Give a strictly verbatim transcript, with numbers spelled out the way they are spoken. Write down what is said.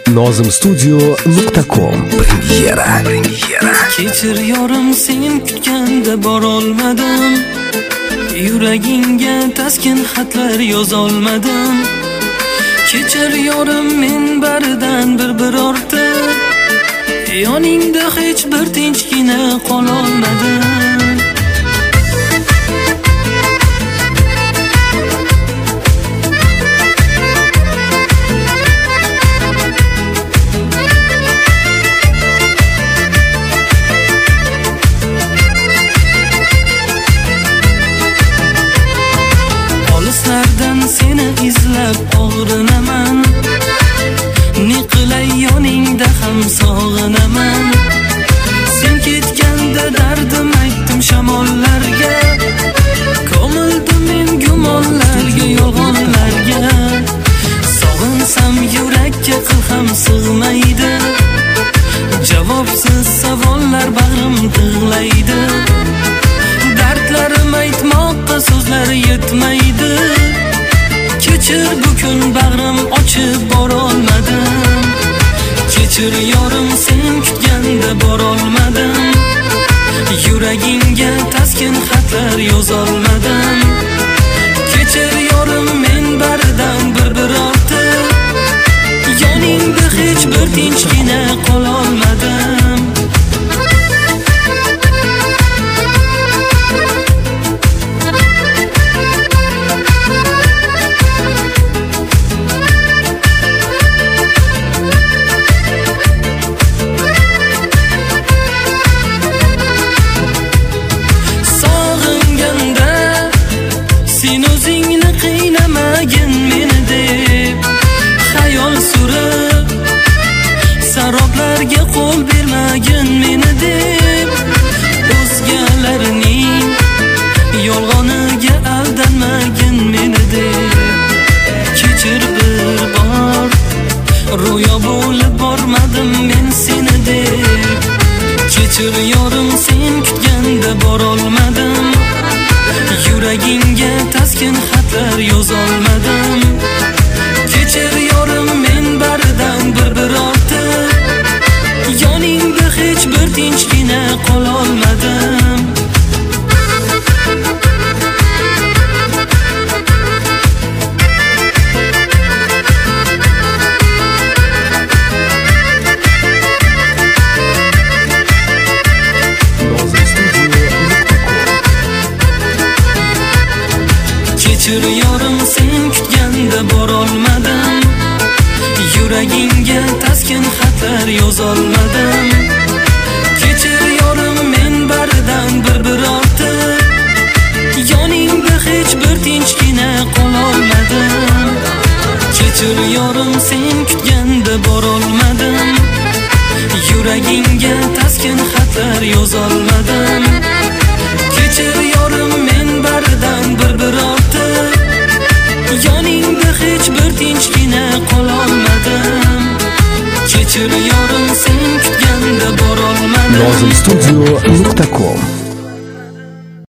nozim studio nuqta com Premyera. Premyera. Kechir yorim, sen kutganda borolmadim. Yuragingga taskin xatlar yozolmadim. Kechir yorim, men baridan bir birorta. Yoningda hech bir tinchgina qololmadim. Olislardan seni izlab og'rinaman. Ne qilay yoningda ham sog'inaman. Sen ketganda dardim aytdim shamollarga. Ko'mildim men gumonlarga, yolg'onlarga. Sog'insam yurakka qil ham sig'maydi. Javobsiz savollar bag'rim tig'laydi. Dardlarim aytmoqqa so'zlar yetmaydi. Kechir bu kun bag'rim ochib borolmadim. Kechir yorim, sen kutganda borolmadim. Yuragingga taskin xatlar yozolmadim. Kechir yorim, men baridan bir birorta. Yoningda hech bir tinchgina qololmadim. Sen o'zingni qiynamagin meni deb xayol surib, saroblarga qo'l bermagin meni deb, o'zgalarning yolg'oniga aldanmagin meni deb. Kechir bir bor, ro'yo bo'lib bormadim men seni deb. Kechir yorim, sen kutganda borolmadim. Yuragingga taskin xatlar yozolmadim. Kechir yorim, men baridan bir birorta. Yoningda hech bir tinchgina qololmadim. Kechir yorim, sen kutganda borolmadim. Yuragingga taskin xatlar yozolmadim. Kechir yorim, men baridan bir birorta. Yoningda hech bir tinchgina qololmadim. Kechir yorim, sen kutganda borolmadim. Yuragingga taskin xatlar yozolmadim. Kechir yorim, men baridan bir birorta. Yoningda hech bir tinchgina qololmadim. Kechir yorim, sen kutganda borolmadim. nozim studio nuqta com